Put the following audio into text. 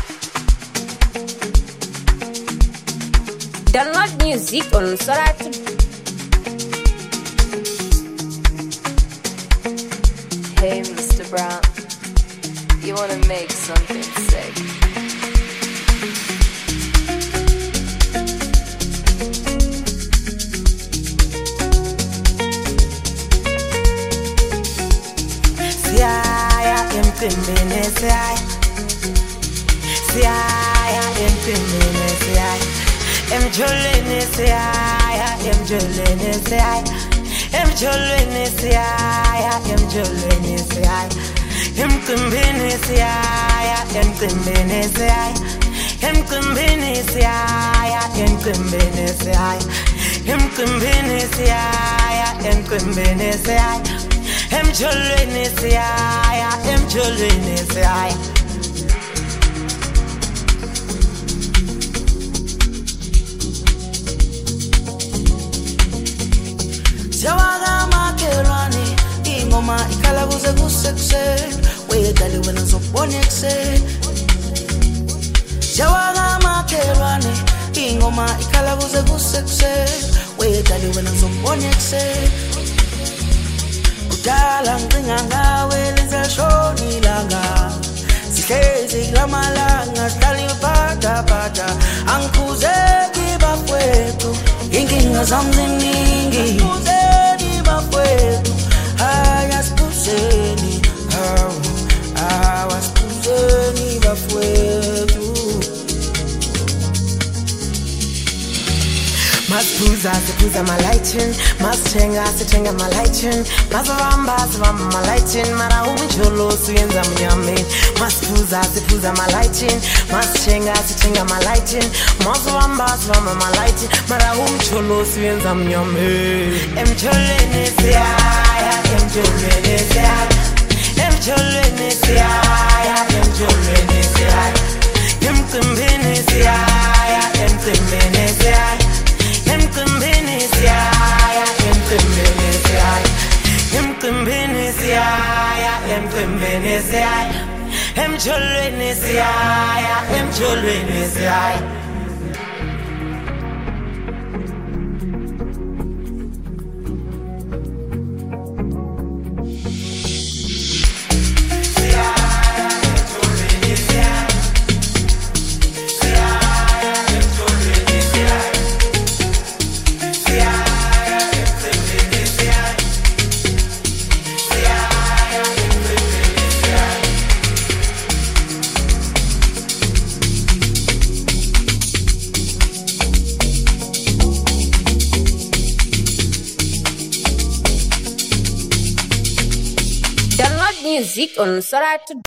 Download music on Soratu. Hey, Mr. Brown, you wanna make something sick? Siaya emcimbini siyaya, siyaya emcimbini siyaya, emjolweni siyaya, emjolweni siyaya, emjolweni siyaya, emjolweni siyaya, emcimbini siyaya, emcimbini siyaya, emcimbini siyaya, emcimbini siyaya, emcimbini siyaya, emcimbini siyaya. Emjolweni siyaya, emjolweni siyaya. Siyawaka makelwane, ingoma ikhala kuze kusekuseni, wedali wena ngizokubona ekuseni. Siyawaka makelwane, ingoma ikhala kuze kusekuseni, wedali wena ngizokubona ekuseni. Dala ngicinga ngawe lenza shoni langa, sihlezi kulamalanga sidlala iphathaphatha, angikhuzeki bafowethu, inkinga zami ziningi, angikhuzeki bafowethu, hayi asiphuzeni, asiphuzeni bafowethu. Masiphuza siphuza malayithin, masithenga sithenga malayithin, masibamba sibamba malayithin, mara umjolosi uyenza mnyameni. Masiphuza siphuza malayithin, masithenga sithenga malayithin, masibamba sibamba malayithin, mara umjolosi uyenza mnyameni. Emjolweni siyaya, emjolweni siyaya, emjolweni siyaya, emjolweni siyaya, emcimbini siyaya, emcimbini siyaya. Emcimbini siyaya, emcimbini siyaya, emcimbini siyaya, emcimbini siyaya, emjolweni siyaya, emjolweni siyaya. Download music on Soratu.